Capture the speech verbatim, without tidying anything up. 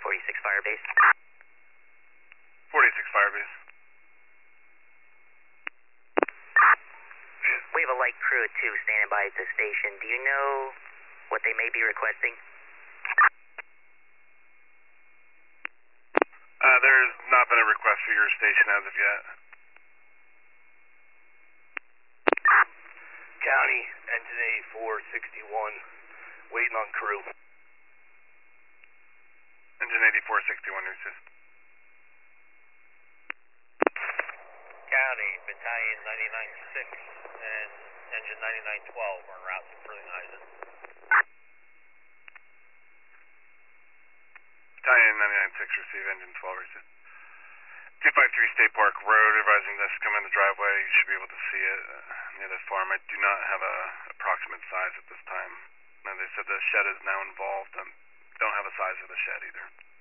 forty-six Firebase. forty-six Firebase. We have a light crew at two standing by at the station. Do you know what they may be requesting? Uh, there's not been a request for your station as of yet. County, engine eighty-four sixty-one, waiting on crew. Engine eighty-four sixty-one, who's this? County, Battalion ninety-nine six and engine ninety-nine twelve are en route to Frelinghuysen. Battalion ninety-nine six, receive engine twelve, who's this? two five three State Park Road, advising this, come in the driveway, you should be able to see it uh, near the farm. I do not have a approximate size at this time. No, they said the shed is now involved and don't have a size of the shed either.